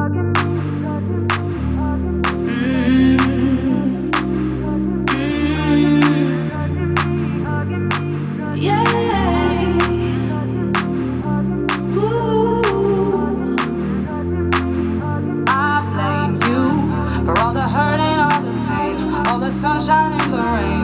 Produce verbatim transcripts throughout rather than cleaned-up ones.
Sunshine in the rain.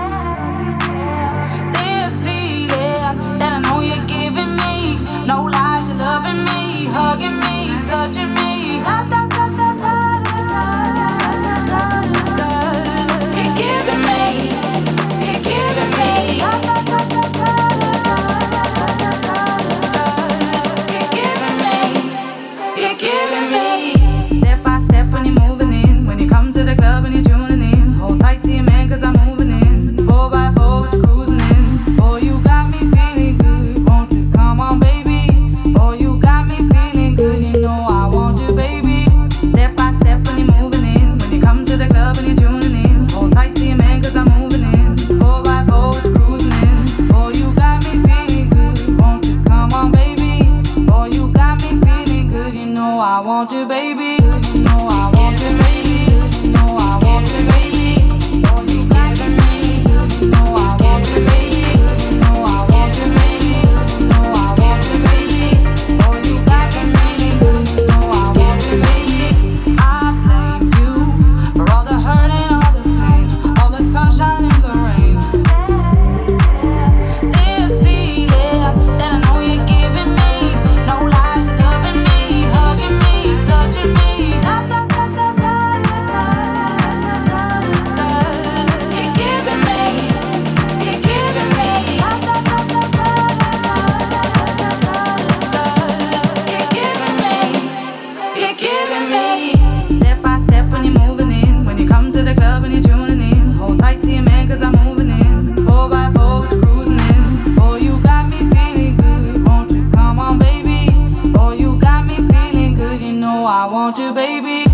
This feeling that I know you're giving me. No lies, you're loving me, hugging me, touching me. Da, da, da, da, da, da, da, da, da, da. You're giving me, you're giving me. Da, da, da, da, da, da, da, da, da. You're giving me, you're giving me. Step by step when you're moving in, when you come to the club and you're tuning in. Hold tight to your man, cause I'm moving in. Four by four, what you cruising in. Boy, you got me feeling good. Won't you come on, baby? Boy, you got me feeling good. You know I want you, baby. Step by step when you're moving in. When you come to the club and you're tuning in. Hold tight to your man, cause I'm moving in. Four by four, what you cruising in. Boy, you got me feeling good. Won't you come on, baby? Boy, you got me feeling good. You know I want you, baby. You know I want you, baby. You know I want you, baby. Step by step when you're moving in. When you come to the club and you're tuning in. Hold tight to your man, cause I'm moving in. Four by four, what you cruising in. Boy, you got me feeling good. Won't you come on, baby? Boy, you got me feeling good. You know I want you, baby.